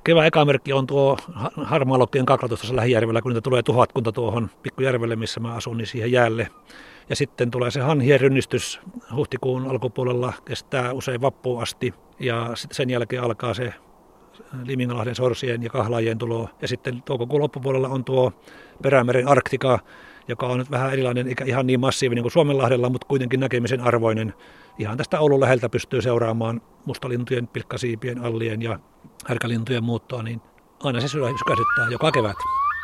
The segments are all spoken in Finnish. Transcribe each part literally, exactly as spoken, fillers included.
Kevään eka merkki on tuo harmaalokkien kaklatus tuossa Lähijärvellä, kun niitä tulee tuhatkunta tuohon pikkujärvelle, missä mä asun, niin siihen jäälle. Ja sitten tulee se hanhien rynnistys huhtikuun alkupuolella, kestää usein vappuun asti. Ja sitten sen jälkeen alkaa se Limingalahden sorsien ja kahlaajien tulo. Ja sitten toukokuun loppupuolella on tuo Perämeren Arktika, joka on nyt vähän erilainen, eikä ihan niin massiivinen kuin Suomenlahdella, mutta kuitenkin näkemisen arvoinen. Ihan tästä Oulun läheltä pystyy seuraamaan mustalintujen, pilkkasiipien, allien ja härkälintujen muuttoa, niin aina se sykäsyttää joka kevät.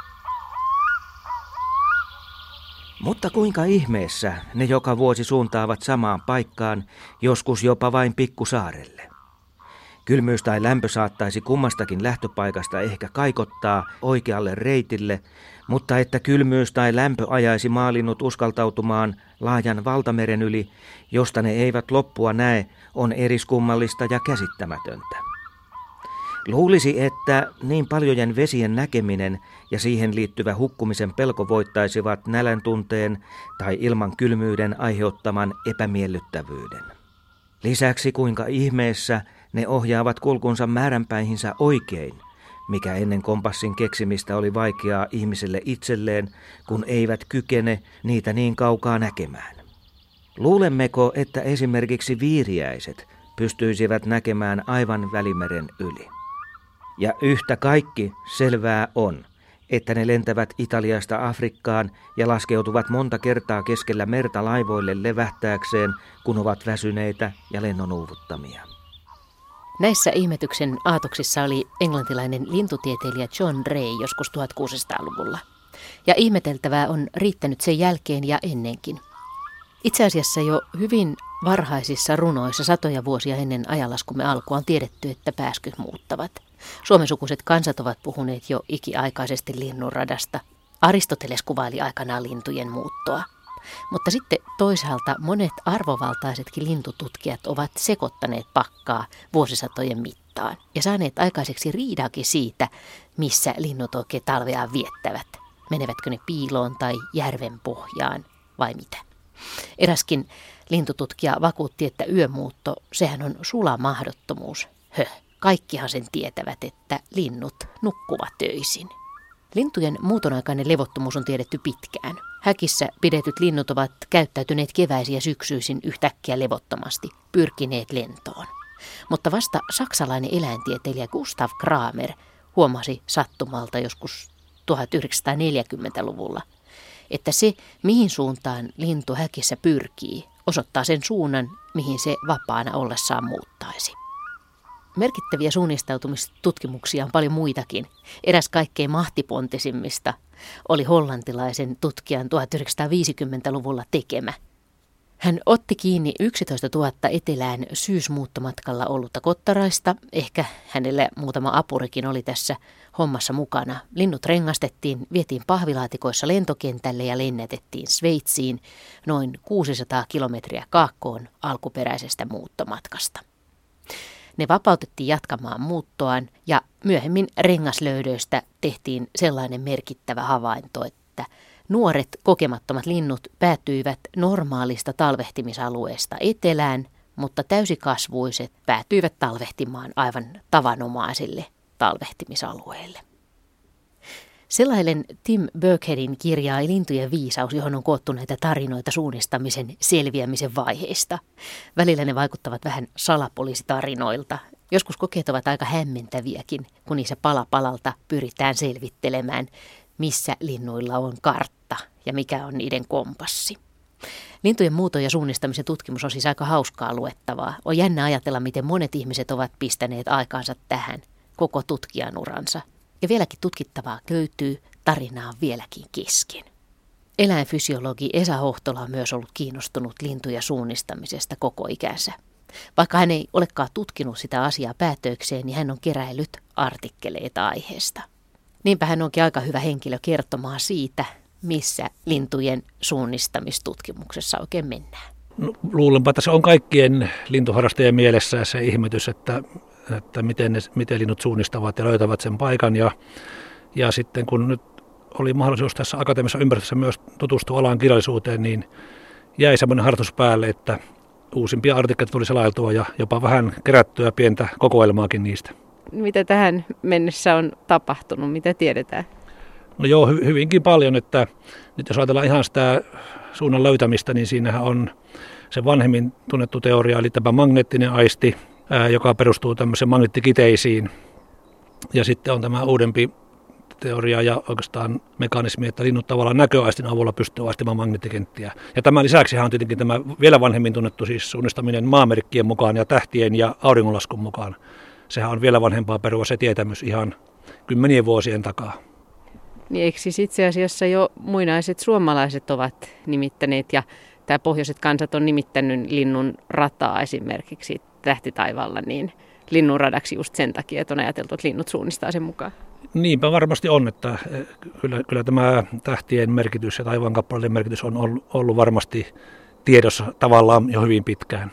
Mutta kuinka ihmeessä ne joka vuosi suuntaavat samaan paikkaan, joskus jopa vain pikkusaarelle? Kylmyys tai lämpö saattaisi kummastakin lähtöpaikasta ehkä kaikottaa oikealle reitille, mutta että kylmyys tai lämpö ajaisi maalinnut uskaltautumaan laajan valtameren yli, josta ne eivät loppua näe, on eriskummallista ja käsittämätöntä. Luulisi, että niin paljojen vesien näkeminen ja siihen liittyvä hukkumisen pelko voittaisivat nälän tunteen tai ilman kylmyyden aiheuttaman epämiellyttävyyden. Lisäksi kuinka ihmeessä ne ohjaavat kulkunsa määränpäihinsä oikein, mikä ennen kompassin keksimistä oli vaikeaa ihmiselle itselleen, kun eivät kykene niitä niin kaukaa näkemään. Luulemmeko, että esimerkiksi viiriäiset pystyisivät näkemään aivan Välimeren yli? Ja yhtä kaikki selvää on, että ne lentävät Italiasta Afrikkaan ja laskeutuvat monta kertaa keskellä merta laivoille levähtääkseen, kun ovat väsyneitä ja lennonuuvuttamia. Näissä ihmetyksen aatoksissa oli englantilainen lintutieteilijä John Ray joskus tuhatkuusisataaluvulla. Ja ihmeteltävää on riittänyt sen jälkeen ja ennenkin. Itse asiassa jo hyvin varhaisissa runoissa satoja vuosia ennen ajanlaskumme alkua on tiedetty, että pääskyt muuttavat. Suomensukuiset kansat ovat puhuneet jo ikiaikaisesti linnunradasta. Aristoteles kuvaili aikanaan lintujen muuttoa. Mutta sitten toisaalta monet arvovaltaisetkin lintututkijat ovat sekoittaneet pakkaa vuosisatojen mittaan ja saaneet aikaiseksi riidakin siitä, missä linnut oikein talveaan viettävät. Menevätkö ne piiloon tai järven pohjaan vai mitä? Eräskin lintututkija vakuutti, että yömuutto, sehän on sula mahdottomuus. Höh, kaikkihan sen tietävät, että linnut nukkuvat öisin. Lintujen muutonaikainen levottomuus on tiedetty pitkään. Häkissä pidetyt linnut ovat käyttäytyneet keväisin ja syksyisin yhtäkkiä levottomasti, pyrkineet lentoon. Mutta vasta saksalainen eläintieteilijä Gustav Kramer huomasi sattumalta joskus tuhatyhdeksänsataaneljäkymmentäluvulla, että se, mihin suuntaan lintu häkissä pyrkii, osoittaa sen suunnan, mihin se vapaana ollessaan muuttaisi. Merkittäviä suunnistautumistutkimuksia on paljon muitakin. Eräs kaikkein mahtipontisimmista oli hollantilaisen tutkijan tuhatyhdeksänsataaviisikymmentäluvulla tekemä. Hän otti kiinni yksitoistatuhatta etelään syysmuuttomatkalla ollutta kottaraista. Ehkä hänellä muutama apurikin oli tässä hommassa mukana. Linnut rengastettiin, vietiin pahvilaatikoissa lentokentälle ja lennätettiin Sveitsiin noin kuusisataa kilometriä kaakkoon alkuperäisestä muuttomatkasta. Ne vapautettiin jatkamaan muuttoaan ja myöhemmin rengaslöydöistä tehtiin sellainen merkittävä havainto, että nuoret kokemattomat linnut päätyivät normaalista talvehtimisalueesta etelään, mutta täysikasvuiset päätyivät talvehtimaan aivan tavanomaisille talvehtimisalueille. Sellainen Tim Burkheadin kirjaa Lintujen viisaus, johon on koottu näitä tarinoita suunnistamisen selviämisen vaiheista. Välillä ne vaikuttavat vähän salapoliisitarinoilta. Joskus kokeet ovat aika hämmentäviäkin, kun niissä pala palalta pyritään selvittelemään, missä linnuilla on kartta ja mikä on niiden kompassi. Lintujen muuton ja suunnistamisen tutkimus on siis aika hauskaa luettavaa. On jännä ajatella, miten monet ihmiset ovat pistäneet aikaansa tähän koko tutkijan uransa. Ja vieläkin tutkittavaa löytyy, tarinaa vieläkin kesken. Eläinfysiologi Esa Hohtola on myös ollut kiinnostunut lintuja suunnistamisesta koko ikänsä. Vaikka hän ei olekaan tutkinut sitä asiaa päätökseen, niin hän on keräillyt artikkeleita aiheesta. Niinpä hän onkin aika hyvä henkilö kertomaan siitä, missä lintujen suunnistamistutkimuksessa oikein mennään. No, luulenpa, että se on kaikkien lintuharrastajien mielessä se ihmetys, että että miten, ne, miten linnut suunnistavat ja löytävät sen paikan. Ja, ja sitten kun nyt oli mahdollisuus tässä akateemisessa ympäristössä myös tutustua alan kirjallisuuteen, niin jäi semmoinen harjoitus päälle, että uusimpia artikkeleita tuli selailtua ja jopa vähän kerättyä pientä kokoelmaakin niistä. mitä tähän mennessä on tapahtunut, mitä tiedetään? No joo, hy- hyvinkin paljon, että nyt jos ajatellaan ihan sitä suunnan löytämistä, niin siinähän on se vanhemmin tunnettu teoria, eli tämä magneettinen aisti, ää, joka perustuu tämmöiseen magneettikiteisiin. Ja sitten on tämä uudempi teoria ja oikeastaan mekanismi, että linnut tavallaan näköaistin avulla pystyy aistimaan magneettikenttiä. Ja tämän lisäksi on tietenkin tämä vielä vanhemmin tunnettu siis suunnistaminen maamerkkien mukaan ja tähtien ja auringonlaskun mukaan. Sehän on vielä vanhempaa perua se tietämys ihan kymmenien vuosien takaa. Niin eikö siis itse asiassa jo muinaiset suomalaiset ovat nimittäneet ja tämä pohjoiset kansat on nimittänyt linnun rataa esimerkiksi tähtitaivaalla niin linnunradaksi just sen takia, että on ajateltu, että linnut suunnistaa sen mukaan. Niinpä varmasti on, että kyllä, kyllä tämä tähtien merkitys ja taivaankappaleiden merkitys on ollut, ollut varmasti tiedossa tavallaan jo hyvin pitkään.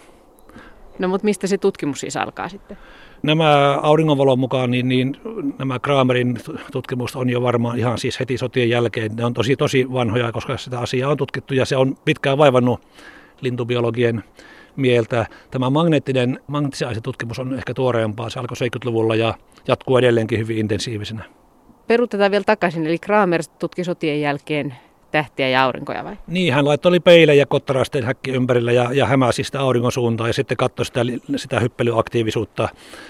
No mutta mistä se tutkimus siis alkaa sitten? Nämä auringonvalon mukaan, niin, niin nämä Kramerin tutkimukset on jo varmaan ihan siis heti sotien jälkeen. Ne on tosi, tosi vanhoja, koska sitä asiaa on tutkittu ja se on pitkään vaivannut lintubiologien mieltä. Tämä magneettinen, magneettisen tutkimus on ehkä tuoreempaa. Se alkoi seitsemänkymmentäluvulla ja jatkuu edelleenkin hyvin intensiivisenä. Peruutetaan vielä takaisin, eli Kramer tutki sotien jälkeen tähtiä ja aurinkoja vai? Niin, hän laittoi peilejä kottarasten häkki ympärillä ja, ja hämäsi sitä auringon suuntaan ja sitten katsoi sitä, sitä hyppelyaktiivisuutta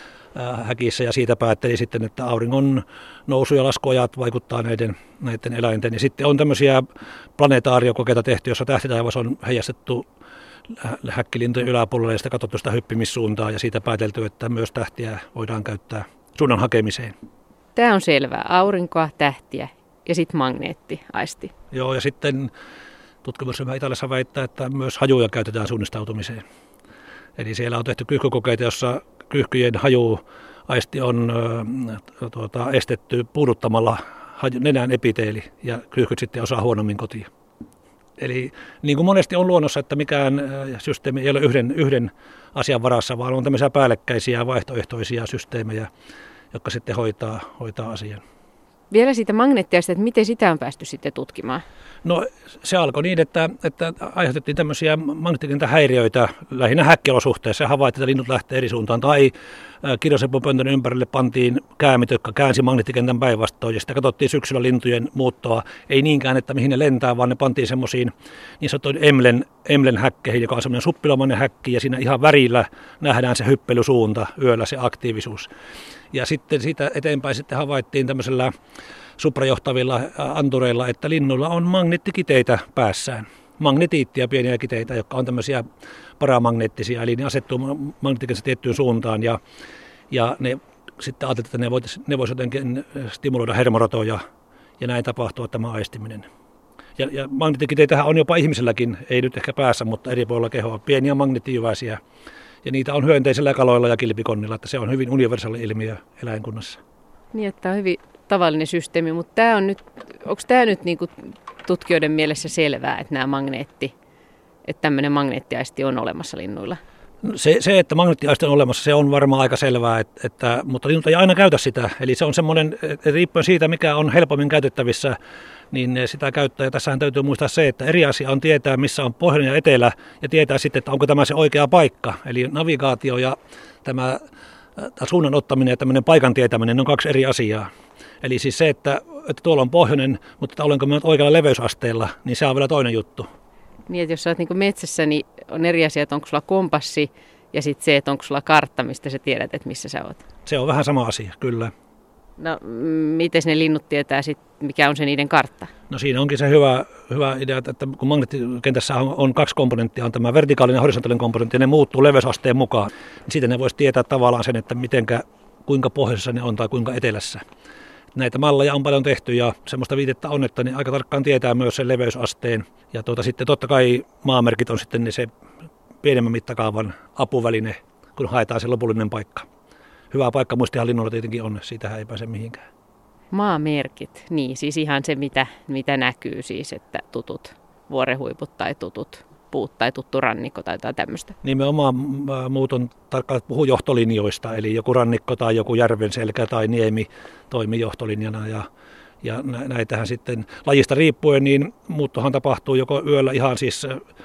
häkissä ja siitä päätteli sitten, että auringon nousu- ja laskuajat vaikuttaa näiden, näiden eläinten. Ja sitten on tämmöisiä planetaariokokeita tehty, jossa tähtitaivas on heijastettu häkkilintojen yläpuolelle ja sitä katsottu sitä hyppimissuuntaa ja siitä päätelty, että myös tähtiä voidaan käyttää suunnan hakemiseen. Tämä on selvää. Aurinkoa, tähtiä ja sitten magneettiaisti. Joo, ja sitten tutkimusryhmä Italiassa väittää, että myös hajuja käytetään suunnistautumiseen. Eli siellä on tehty kyyhkykokeita, jossa kyyhkyjen hajuaisti on äh, tuota, estetty puuduttamalla haju, nenän epiteeli ja kyyhkyt sitten osaa huonommin kotiin. Eli niin kuin monesti on luonnossa, että mikään systeemi ei ole yhden, yhden asian varassa, vaan on tämmöisiä päällekkäisiä vaihtoehtoisia systeemejä, jotka sitten hoitaa, hoitaa asian. Vielä siitä magneettiasta, että miten sitä on päästy sitten tutkimaan? No se alkoi niin, että, että aiheutettiin tämmöisiä magneettikenttähäiriöitä lähinnä häkkiolosuhteissa ja havaittiin, että linnut lähtee eri suuntaan. Tai kirjosepupöntön ympärille pantiin käämit, jotka käänsi magneettikentän päinvastoin ja sitä katsottiin syksyllä lintujen muuttoa. Ei niinkään, että mihin ne lentää, vaan ne pantiin semmoisiin niin sanottuihin Emlen, Emlen häkkeihin, joka on semmoinen suppilomainen häkki ja siinä ihan värillä nähdään se hyppelysuunta, yöllä se aktiivisuus. Ja sitten siitä eteenpäin sitten havaittiin tämmöisellä suprajohtavilla antureilla, että linnuilla on magneettikiteitä päässään. Magnetiittia, pieniä kiteitä, jotka on tämmöisiä paramagneettisia, eli ne asettuu magneettikentässä tiettyyn suuntaan ja, ja ne sitten ajateltiin, että ne voisi ne vois jotenkin stimuloida hermoratoja ja näin tapahtuu tämä aistiminen. Ja, ja magneettikiteitähän on jopa ihmiselläkin, ei nyt ehkä päässä, mutta eri puolilla kehoa, pieniä magneettijyväisiä. Ja niitä on hyönteisillä kaloilla ja kilpikonnilla, että se on hyvin universaali ilmiö eläinkunnassa. Niin, että on hyvin tavallinen systeemi, mutta tämä on nyt, onko tämä nyt niinku tutkijoiden mielessä selvää, että nämä magneetti, että tämmöinen magneettiaisti on olemassa linnuilla? Se, se, että magneettiaisti on olemassa, se on varmaan aika selvää, että, että, mutta linnut ei aina käytä sitä. Eli se on semmoinen, riippuen siitä, mikä on helpommin käytettävissä, niin sitä käyttää. Ja tässähän täytyy muistaa se, että eri asia on tietää, missä on pohjoinen ja etelä, ja tietää sitten, että onko tämä se oikea paikka. Eli navigaatio ja tämä suunnan ottaminen ja tämmöinen paikan tietäminen, ne on kaksi eri asiaa. Eli siis se, että, että tuolla on pohjoinen, mutta että olenko mä oikealla leveysasteella, niin se on vielä toinen juttu. Niin, että jos sä oot niin kuin metsässä, niin on eri asia, että onko sulla kompassi ja sitten se, että onko sulla kartta, mistä sä tiedät, että missä sä oot. Se on vähän sama asia, kyllä. No, miten ne linnut tietää sitten, mikä on se niiden kartta? No siinä onkin se hyvä, hyvä idea, että kun magneettikentässä on, on kaksi komponenttia, on tämä vertikaalinen ja horisontaalinen komponentti, ja ne muuttuu leveysasteen mukaan. Niin siitä ne voisi tietää tavallaan sen, että mitenkä, kuinka pohjoisessa ne on tai kuinka etelässä. Näitä malleja on paljon tehty ja semmoista viitettä on, että ne aika tarkkaan tietää myös sen leveysasteen. Ja tuota, sitten totta kai maamerkit on sitten se pienemmän mittakaavan apuväline, kun haetaan se lopullinen paikka. Hyvä paikka muistihan linnulla tietenkin on, siitähän ei pääse mihinkään. Maamerkit, niin siis ihan se mitä, mitä näkyy siis, että tutut vuorenhuiput tai tutut puut tai tuttu rannikko tai jotain tämmöistä. Nimenomaan muut on tarkkaan puhuu johtolinjoista, eli joku rannikko tai joku järven selkä tai niemi toimii johtolinjana ja, ja näitähän sitten lajista riippuen, niin muuttohan tapahtuu joko yöllä ihan siis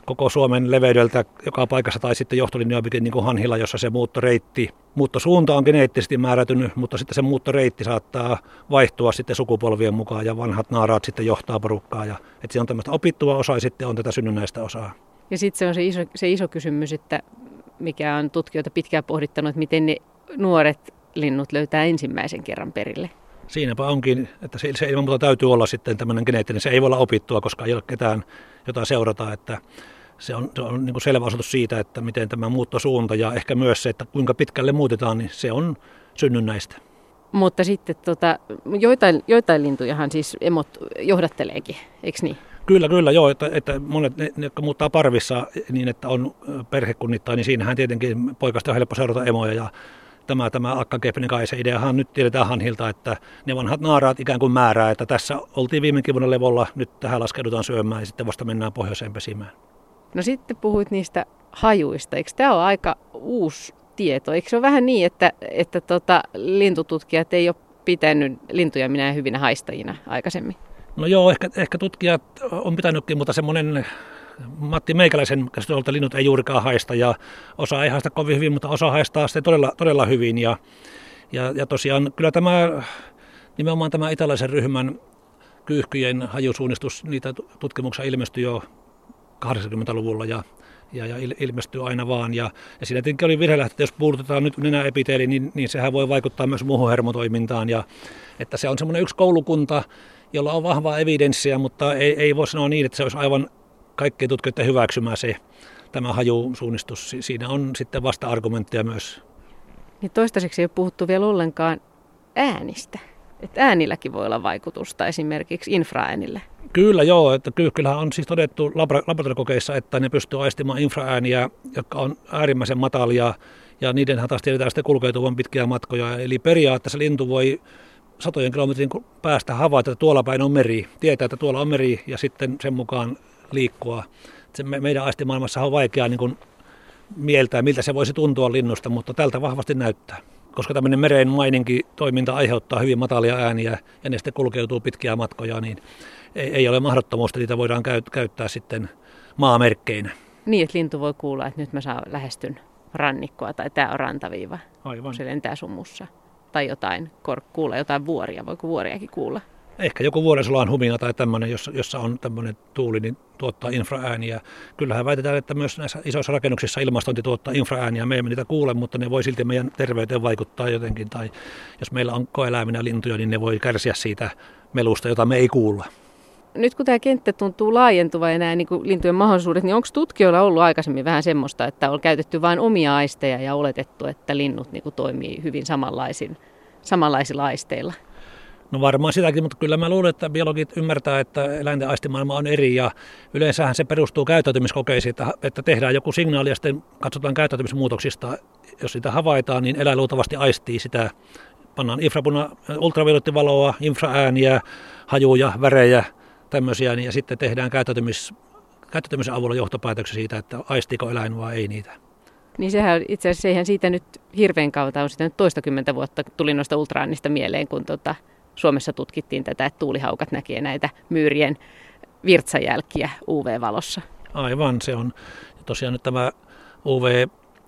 koko Suomen leveydeltä joka paikassa tai sitten johtolinjoja pitkin niin kuin Hanhilla, jossa se muuttoreitti, muuttosuunta on geneettisesti määrätynyt, mutta sitten se muuttoreitti saattaa vaihtua sitten sukupolvien mukaan ja vanhat naaraat sitten johtaa porukkaa. Ja, että se on tämmöistä opittua osaa ja sitten on tätä synnynnäistä osaa. Ja sitten se on se iso, se iso kysymys, että mikä on tutkijoita pitkään pohdittanut, että miten ne nuoret linnut löytää ensimmäisen kerran perille. Siinäpä onkin, että se, se ilman muuta täytyy olla sitten tämmöinen geneettinen. Se ei voi olla opittua, koska ei ole ketään, jota seurata. Että se on, se on niin kuin selvä osoitus siitä, että miten tämä muuttosuunta ja ehkä myös se, että kuinka pitkälle muutetaan, niin se on synnynnäistä. Mutta sitten tota, joitain, joitain lintujahan siis emot johdatteleekin, eikö niin? Kyllä, kyllä, joo, että, että monet, ne, ne, jotka muuttaa parvissa niin, että on perhekunnittain, niin siinähän tietenkin poikasta on helppo seurata emoja. Ja tämä, tämä Akka Kebnekaisen ideahan nyt tiedetään Hanhilta, että ne vanhat naaraat ikään kuin määrää, että tässä oltiin viime vuonna levolla, nyt tähän laskeudutaan syömään ja sitten vasta mennään pohjoiseen pesimään. No sitten puhuit niistä hajuista, eikö tämä ole aika uusi tieto? Eikö se ole vähän niin, että, että tota, lintututkijat ei ole pitänyt lintuja minä hyvinä haistajina aikaisemmin? No joo, ehkä, ehkä tutkijat on pitänytkin, mutta semmoinen Matti Meikäläisen käsittelyltä linnut ei juurikaan haista ja osa ei haista kovin hyvin, mutta osa haistaa sitten todella, todella hyvin. Ja, ja, ja tosiaan kyllä tämä, nimenomaan tämä italaisen ryhmän kyyhkyjen hajusuunnistus, niitä tutkimuksia ilmestyi jo kahdeksankymmentäluvulla ja, ja, ja ilmestyy aina vaan. Ja, ja siinä tietenkin oli virhelähtö, että jos puututetaan nyt nenäepiteeli, niin, niin sehän voi vaikuttaa myös muuhun hermotoimintaan. Ja, että se on semmoinen yksi koulukunta, jolla on vahvaa evidenssiä, mutta ei, ei voi sanoa niin, että se olisi aivan kaikkien tutkijoiden hyväksymään se, tämä hajusuunnistus. Siinä on sitten vasta-argumentteja myös. Niin toistaiseksi ei ole puhuttu vielä ollenkaan äänistä. Että äänilläkin voi olla vaikutusta esimerkiksi infraäänillä. Kyllä joo, että kyllähän on siis todettu laboratoriokokeissa, että ne pystyy aistimaan infraääniä, jotka on äärimmäisen matalia ja niidenhän taas tiedetään sitten kulkeutuvan pitkiä matkoja. Eli periaatteessa lintu voi satojen kilometrin päästä havaita, että tuolla päin on meri, tietää, että tuolla on meri ja sitten sen mukaan liikkua. Se meidän aistimaailmassa on vaikea niin kuin mieltää, miltä se voisi tuntua linnusta, mutta tältä vahvasti näyttää. Koska tämmöinen meren maininki toiminta aiheuttaa hyvin matalia ääniä ja ne sitten kulkeutuu pitkiä matkoja, niin ei, ei ole mahdottomuutta, niitä voidaan käyttää sitten maamerkkeinä. Niin, että lintu voi kuulla, että nyt mä saan lähestyn rannikkoa tai tää on rantaviiva. Aivan. Se lentää sumussa. Tai jotain, kuulla jotain vuoria. Voiko vuoriakin kuulla? Ehkä joku vuorensolan humina tai tämmöinen, jossa, jossa on tämmöinen tuuli, niin tuottaa infraääniä. Kyllähän väitetään, että myös näissä isoissa rakennuksissa ilmastointi tuottaa infraääniä. Me emme niitä kuule, mutta ne voi silti meidän terveyteen vaikuttaa jotenkin. Tai jos meillä on koeläiminä lintuja, niin ne voi kärsiä siitä melusta, jota me ei kuulla. Nyt kun tämä kenttä tuntuu laajentuva ja nämä niin kuin lintujen mahdollisuudet, niin onko tutkijoilla ollut aikaisemmin vähän semmoista, että on käytetty vain omia aisteja ja oletettu, että linnut niin kuin toimii hyvin samanlaisin, samanlaisilla aisteilla? No varmaan sitäkin, mutta kyllä mä luulen, että biologit ymmärtää, että eläinten aistimaailma on eri ja yleensähän se perustuu käyttäytymiskokeisiin, että, että tehdään joku signaali ja sitten katsotaan käyttäytymismuutoksista. Jos sitä havaitaan, niin eläin luultavasti aistii sitä. Pannaan infrapuna, ultraviolettivaloa, infraääniä, hajuja, värejä, tämmöisiä, ja sitten tehdään käyttäytymis, käyttäytymisen avulla johtopäätöksiä siitä, että aistiiko eläin vai ei niitä. Niin sehän itse asiassa eihän siitä nyt hirveän kautta on sitä nyt toistakymmentä vuotta tuli noista ultraäänistä mieleen, kun tota Suomessa tutkittiin tätä, että tuulihaukat näkee näitä myyrien virtsajälkiä U V-valossa. Aivan, se on tosiaan nyt tämä U V,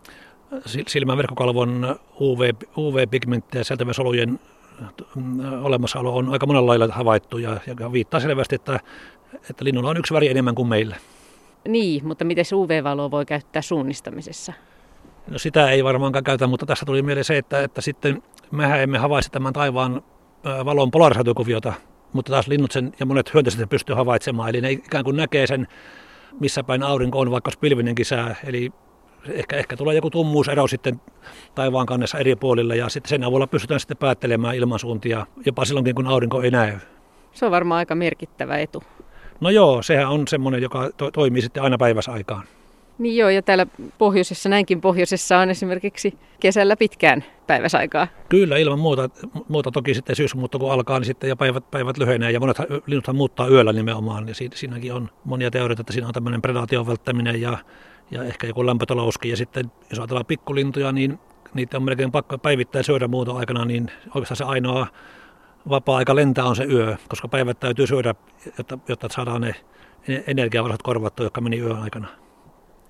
silmän verkkokalvon U V, U V-pigmenttejä ja sieltä solujen olemassaolo on aika monella lailla havaittu ja, ja viittaa selvästi, että, että linnulla on yksi väri enemmän kuin meillä. Niin, mutta miten U V-valoa voi käyttää suunnistamisessa? No sitä ei varmaankaan käytä, mutta tässä tuli mieleen se, että, että sitten mehän emme havaitse tämän taivaan valon polarisaatiokuviota, mutta taas linnut sen ja monet hyönteiset pystyy havaitsemaan, eli ne ikään kuin näkee sen, missä päin aurinko on, vaikka pilvinenkin sää, eli Ehkä, ehkä tulee joku tummuusero sitten taivaan kannessa eri puolilla ja sitten sen avulla pystytään sitten päättelemään ilmansuuntia jopa silloinkin, kun aurinko ei näy. Se on varmaan aika merkittävä etu. No joo, sehän on semmoinen, joka to- toimii sitten aina päiväsaikaan. Niin joo, ja täällä pohjoisessa, näinkin pohjoisessa on esimerkiksi kesällä pitkään päiväsaikaa. Kyllä, ilman muuta, muuta toki sitten syysmuutto kun alkaa, niin sitten jo päivät, päivät lyhenee ja monet linnuthan muuttaa yöllä nimenomaan. Ja siinäkin on monia teorioita, että siinä on tämmöinen predaation välttäminen ja Ja ehkä joku lämpötalouskin. Ja sitten jos ajatellaan pikkulintuja, niin niitä on melkein pakko päivittäin syödä muuta aikana, niin oikeastaan se ainoa vapaa-aika lentää on se yö, koska päivät täytyy syödä, jotta, jotta saadaan ne energiavarat korvattua, jotka meni yön aikana.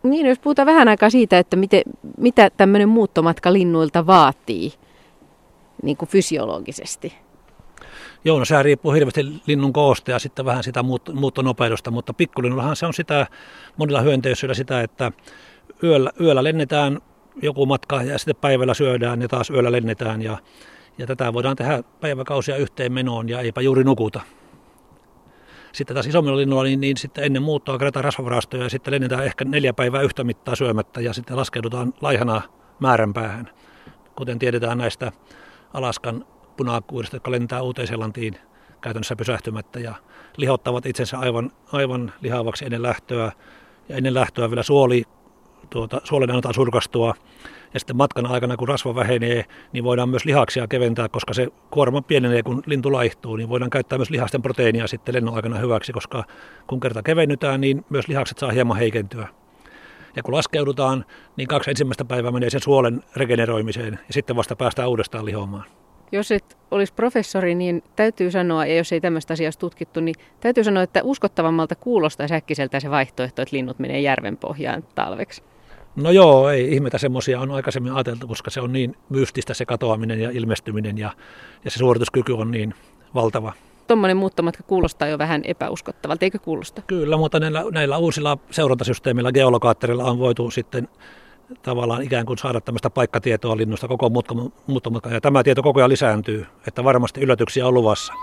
Niin, jos puhutaan vähän aikaa siitä, että miten, mitä tämmöinen muuttomatka linnuilta vaatii niin kuin fysiologisesti. Joo, no sehän riippuu hirveästi linnun koosta ja sitten vähän sitä muuttonopeudesta, mutta pikkulinnullahan se on sitä, monilla hyönteisyydellä sitä, että yöllä, yöllä lennetään joku matka ja sitten päivällä syödään ja taas yöllä lennetään ja, ja tätä voidaan tehdä päiväkausia yhteen menoon ja eipä juuri nukuta. Sitten taas isommilla linnuilla niin, niin sitten ennen muuttoa kerätään rasvavarastoja ja sitten lennetään ehkä neljä päivää yhtä mittaa syömättä ja sitten laskeudutaan laihana määränpäähän, kuten tiedetään näistä Alaskan punakuurista, jotka lentää Uuteen-Seelantiin käytännössä pysähtymättä ja lihottavat itsensä aivan, aivan lihavaksi ennen lähtöä. Ja ennen lähtöä vielä suoli, tuota, suolen annetaan surkastua. Ja sitten matkan aikana, kun rasva vähenee, niin voidaan myös lihaksia keventää, koska se kuorma pienenee, kun lintu laihtuu. Niin voidaan käyttää myös lihasten proteiinia sitten lennon aikana hyväksi, koska kun kerta kevennytään, niin myös lihakset saa hieman heikentyä. Ja kun laskeudutaan, niin kaksi ensimmäistä päivää menee sen suolen regeneroimiseen ja sitten vasta päästään uudestaan lihomaan. Jos et olisi professori, niin täytyy sanoa, ja jos ei tämmöistä asiasta tutkittu, niin täytyy sanoa, että uskottavammalta kuulostaa äkkiseltä se vaihtoehto, että linnut menee järven pohjaan talveksi. No joo, ei ihmetä, semmoisia on aikaisemmin ajateltu, koska se on niin mystistä se katoaminen ja ilmestyminen ja, ja se suorituskyky on niin valtava. Tuommoinen muuttomatka kuulostaa jo vähän epäuskottavalta, eikö kuulosta? Kyllä, mutta näillä, näillä uusilla seurantasysteemillä, geolokaatterilla on voitu sitten tavallaan ikään kuin saada tämmöistä paikkatietoa linnusta koko muuttomatkan. Ja tämä tieto koko ajan lisääntyy, että varmasti yllätyksiä on luvassa.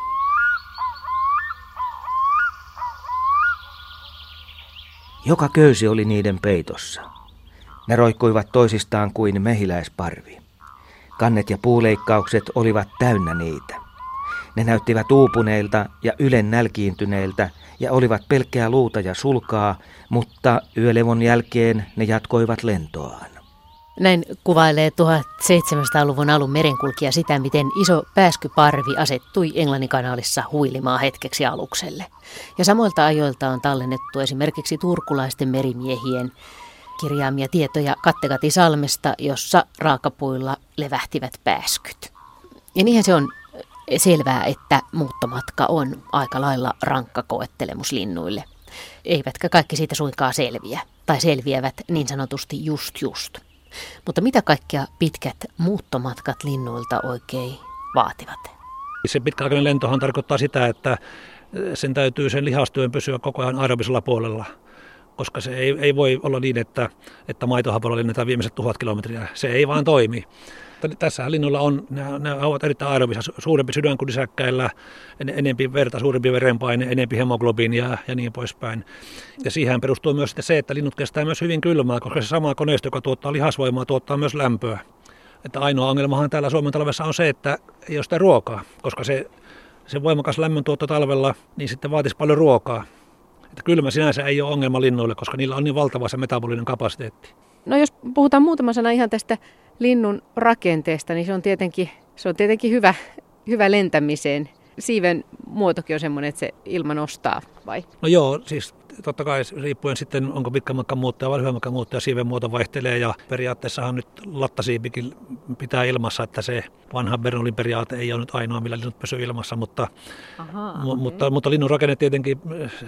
Joka köysi oli niiden peitossa. Ne roikkuivat toisistaan kuin mehiläisparvi. Kannet ja puuleikkaukset olivat täynnä niitä. Ne näyttivät uupuneilta ja ylen nälkiintyneiltä ja olivat pelkkää luuta ja sulkaa, mutta yölevon jälkeen ne jatkoivat lentoaan. Näin kuvailee tuhatseitsemänsataaluvun alun merenkulkija sitä, miten iso pääskyparvi asettui Englannin kanaalissa huilimaan hetkeksi alukselle. Ja samoilta ajoilta on tallennettu esimerkiksi turkulaisten merimiehien kirjaamia tietoja Kattegatisalmesta, jossa raakapuilla levähtivät pääskyt. Ja niinhän se on selvää, että muuttomatka on aika lailla rankka koettelemus linnuille. Eivätkä kaikki siitä suinkaan selviä, tai selviävät niin sanotusti just just. Mutta mitä kaikkia pitkät muuttomatkat linnuilta oikein vaativat? Se pitkäaikainen lentohan tarkoittaa sitä, että sen täytyy sen lihastyön pysyä koko ajan aerobisella puolella, koska se ei, ei voi olla niin, että, että maitohapolla lennetään viimeiset tuhat kilometriä. Se ei vaan toimi. Tässähän linnuilla on, ne, ne ovat erittäin aerobisia, suurempi sydän kuin nisäkkäillä, enempi verta, suurempi verenpaine, enempi hemoglobiinia ja niin poispäin. Ja siihen perustuu myös se, että linnut kestää myös hyvin kylmää, koska se sama koneisto, joka tuottaa lihasvoimaa, tuottaa myös lämpöä. Että ainoa ongelmahan täällä Suomen talvessa on se, että ei ole sitä ruokaa, koska se, se voimakas lämmöntuotto talvella, niin sitten vaatisi paljon ruokaa. Että kylmä sinänsä ei ole ongelma linnuille, koska niillä on niin valtava se metabolinen kapasiteetti. No jos puhutaan muutama sana ihan tästä linnun rakenteesta, niin se on tietenkin, se on tietenkin hyvä, hyvä lentämiseen. Siiven muotokin on semmoinen, että se ilma nostaa, vai? No joo, siis totta kai riippuen sitten, onko pitkän matkan muuttaja vai lyhyen matkan muuttaja, siiven muoto vaihtelee ja periaatteessahan nyt lattasiipikin pitää ilmassa, että se vanha Bernoulin periaate ei ole nyt ainoa, millä linnut pysyy ilmassa, mutta, Aha, mu- okay. mutta, mutta linnun rakenne tietenkin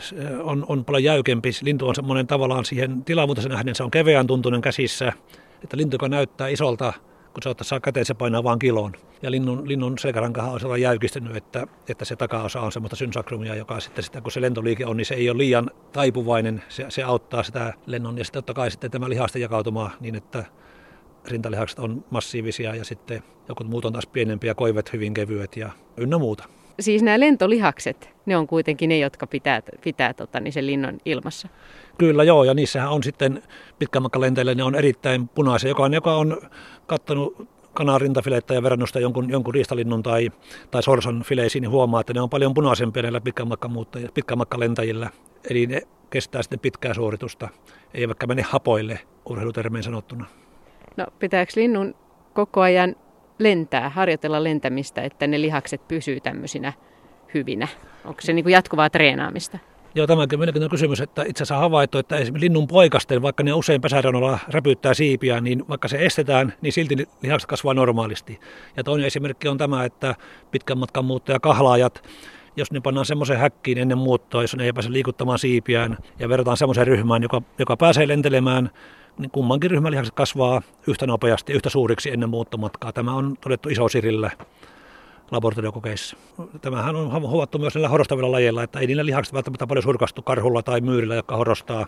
on, on paljon jäykempi. Lintu on semmoinen tavallaan siihen tilavuutensa nähden, se on keveän tuntunen käsissä, että lintu, joka näyttää isolta, kun se ottaa käteen, se painaa vaan kilon. Ja linnun, linnun selkärankahan on sellainen jäykistynyt, että, että se takaosa on semmoista synsakrumia, joka sitten sitä, kun se lentoliike on, niin se ei ole liian taipuvainen. Se, se auttaa sitä lennon ja sitten totta kai sitten tämä lihasten jakautuma niin, että rintalihakset on massiivisia ja sitten joku muut on taas pienempiä, koivet hyvin kevyet ja ynnä muuta. Siis nämä lentolihakset, ne on kuitenkin ne, jotka pitää, pitää tota, niin sen linnon ilmassa. Kyllä joo, ja niissähän on sitten pitkämatkalenteille, ne on erittäin punaisia. Jokainen, joka on kattonut kanan rintafilettä ja verrannusta jonkun, jonkun riistalinnun tai, tai sorsan fileisiin, niin huomaa, että ne on paljon punaisempia näillä pitkämatkalentäjillä. Eli ne kestää sitten pitkää suoritusta, eivätkä mene hapoille urheilutermeen sanottuna. No pitääkö linnun koko ajan lentää, harjoitella lentämistä, että ne lihakset pysyy tämmöisinä hyvinä? Onko se niin kuin jatkuvaa treenaamista? Joo, tämäkin on mielenkiintoinen kysymys, että itse asiassa havaittu, että esimerkiksi linnun poikasten, vaikka ne usein pesäreunalla räpyttää siipiä, niin vaikka se estetään, niin silti lihakset kasvaa normaalisti. Ja toinen esimerkki on tämä, että pitkän matkan muuttaja kahlaajat, Jos ne pannaan semmoiseen häkkiin ennen muuttoa, jos ne ei pääse liikuttamaan siipiään ja verrataan semmoiseen ryhmään, joka, joka pääsee lentelemään, niin kummankin ryhmän lihakset kasvaa yhtä nopeasti, yhtä suuriksi ennen muuttomatkaa. Tämä on todettu isosirillä laboratoriokokeissa. Tämähän on huomattu myös näillä horostavilla lajeilla, että ei niillä lihakset välttämättä paljon surkastu karhulla tai myyrillä, jotka horostaa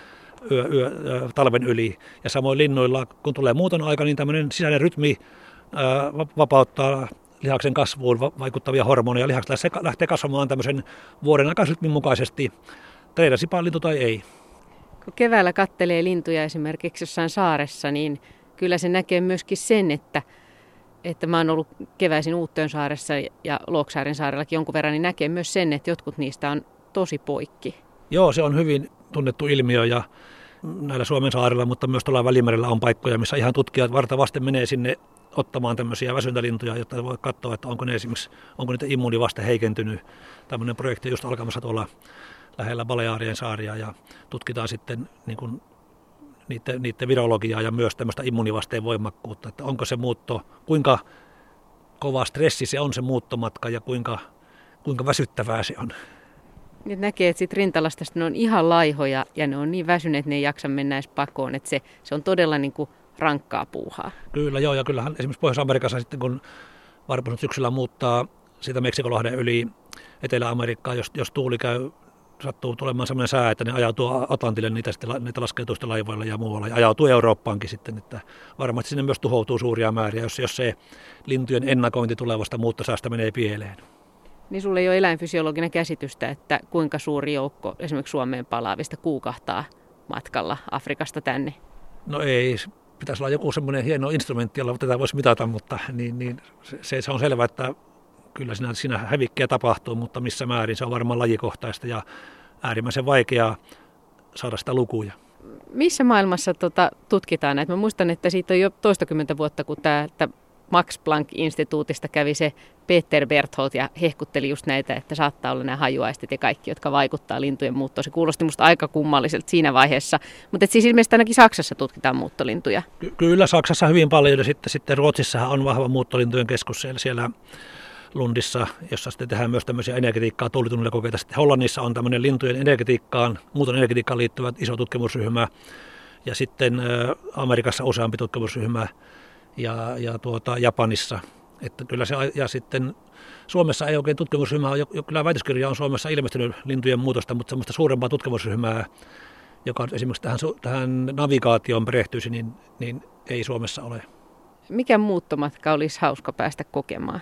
yö, yö, talven yli. Ja samoin linnuilla, kun tulee muuton aika, niin tämmöinen sisäinen rytmi ää, vapauttaa lihaksen kasvuun vaikuttavia hormoneja. Lihakset lähtee kasvamaan tämmöisen vuoden aikaisrytmin mukaisesti, treenasipa lintu tai ei. Kun keväällä kattelee lintuja esimerkiksi jossain saaressa, niin kyllä se näkee myöskin sen, että, että mä oon ollut keväisin Uuttöönsaaressa ja Looksaaren saarellakin jonkun verran, niin näkee myös sen, että jotkut niistä on tosi poikki. Joo, se on hyvin tunnettu ilmiö ja näillä Suomen saarilla, mutta myös tuolla Välimerellä on paikkoja, missä ihan tutkijat varta vasten menee sinne ottamaan tämmöisiä väsyntälintuja, jotta voi katsoa, että onko ne esimerkiksi, onko niitä immuunivaste heikentynyt. Tämmöinen projekti on just alkamassa tuolla lähellä Balearien saaria ja tutkitaan sitten niin kuin niiden, niiden virologiaa ja myös tämmöistä immuunivasteen voimakkuutta, että onko se muutto, kuinka kova stressi se on se muuttomatka ja kuinka, kuinka väsyttävää se on. Nyt näkee, että sitten rintalasta ne on ihan laihoja ja ne on niin väsyneet, että ne ei jaksa mennä edes pakoon, että se, se on todella niin kuin rankkaa puuhaa. Kyllä joo, ja kyllähän esimerkiksi Pohjois-Amerikassa sitten kun varpuset syksyllä muuttaa sitä Meksikolahden yli Etelä-Amerikkaan, jos, jos tuuli käy, sattuu tulemaan sellainen sää, että ne ajautuu Atlantille, niitä, niitä laskeutuu sitten laivoilla ja muualla, ja ajautuu Eurooppaankin sitten, että varmasti sinne myös tuhoutuu suuria määriä, jos, jos se lintujen ennakointi tulevasta muuttosäästä menee pieleen. Niin sulla ei ole eläinfysiologinen käsitystä, että kuinka suuri joukko esimerkiksi Suomeen palaavista kuukahtaa matkalla Afrikasta tänne? No ei, pitäisi olla joku semmoinen hieno instrumentti, jolla tätä voisi mitata, mutta niin, niin, se, se on selvä, että kyllä siinä, siinä hävikkiä tapahtuu, mutta missä määrin se on varmaan lajikohtaista ja äärimmäisen vaikeaa saada sitä lukuja. Missä maailmassa tota, tutkitaan näitä? Mä muistan, että siitä on jo toistakymmentä vuotta, kun tämä Max Planck-instituutista kävi se Peter Berthold ja hehkutteli just näitä, että saattaa olla nämä hajuaistit ja kaikki, jotka vaikuttaa lintujen muuttoon. Se kuulosti musta aika kummalliselta siinä vaiheessa, mutta siis ilmeisesti ainakin Saksassa tutkitaan muuttolintuja. Ky- kyllä Saksassa hyvin paljon ja sitten, sitten Ruotsissahan on vahva muuttolintujen keskus siellä, siellä Lundissa, jossa sitten tehdään myös tämmöisiä energetiikkaa, tuulitunnelikokeita. Sitten Hollannissa on tämmöinen lintujen energetiikkaan, muuton energetiikkaan liittyvät iso tutkimusryhmä ja sitten Amerikassa useampi tutkimusryhmä. Ja, ja tuota, Japanissa. Että kyllä se, ja sitten Suomessa ei oikein tutkimusryhmää ole, jo, kyllä väitöskirja on Suomessa ilmestynyt lintujen muutosta, mutta semmoista suurempaa tutkimusryhmää, joka esimerkiksi tähän, tähän navigaatioon perehtyisi, niin, niin ei Suomessa ole. Mikä muuttomatka olisi hauska päästä kokemaan?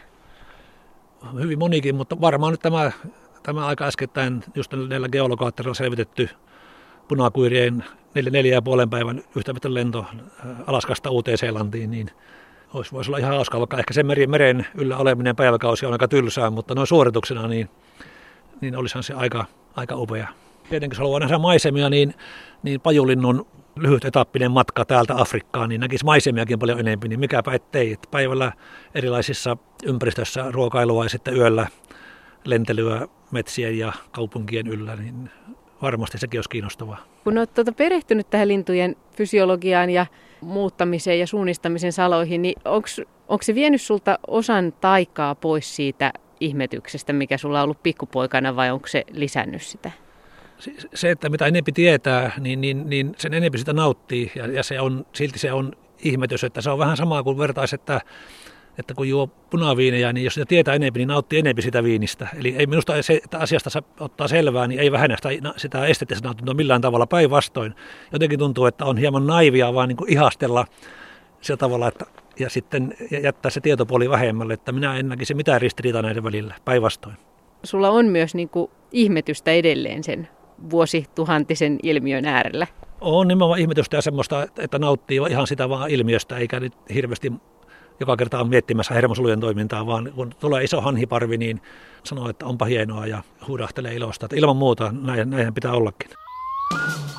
Hyvin monikin, mutta varmaan nyt tämä, tämä aika äskettäin just näillä geolokaatterilla selvitetty punakuirien neljä, neljä ja puolen päivän yhtämätön lento Alaskasta Uuteen-Seelantiin, niin olisi, voisi olla ihan hauskaa, vaikka ehkä se meren, meren yllä oleminen päiväkausi on aika tylsää, mutta noin suorituksena niin, niin olisihan se aika, aika upea. Tietenkin jos haluaa nähdä maisemia, niin, niin pajulinnun lyhyt etappinen matka täältä Afrikkaan, niin näkisi maisemiakin paljon enemmän, niin mikäpä ettei. Että päivällä erilaisissa ympäristöissä ruokailua ja sitten yöllä lentelyä metsien ja kaupunkien yllä, niin varmasti sekin olisi kiinnostavaa. Kun olet tuota perehtynyt tähän lintujen fysiologiaan ja muuttamiseen ja suunnistamisen saloihin, niin onko se vienyt sulta osan taikaa pois siitä ihmetyksestä, mikä sulla on ollut pikkupoikana, vai onko se lisännyt sitä? Se, että mitä enempi tietää, niin, niin, niin sen enempi sitä nauttii ja, ja se on, silti se on ihmetys, että se on vähän samaa kuin vertaisi, että että kun juo punaviinejä, niin jos sitä tietää enemmän, niin nauttii enemmän sitä viinistä. Eli ei minusta se, että asiasta ottaa selvää, niin ei vähennä sitä, sitä esteettistä nautintoa millään tavalla, päinvastoin. Jotenkin tuntuu, että on hieman naivia vaan niin kuin ihastella sillä tavalla, että, ja sitten jättää se tietopuoli vähemmälle, että minä en näkisi mitään ristiriitaa näiden välillä, päinvastoin. Sulla on myös niin kuin ihmetystä edelleen sen vuosituhantisen ilmiön äärellä. On nimenomaan ihmetystä ja semmoista, että nauttii ihan sitä vaan ilmiöstä, eikä nyt hirveästi joka kerta on miettimässä hermosolujen toimintaa, vaan kun tulee iso hanhiparvi, niin sanoo, että onpa hienoa ja huudahtelee ilosta. Että ilman muuta näin, näinhän pitää ollakin.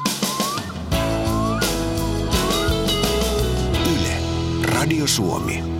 Yle, Radio Suomi.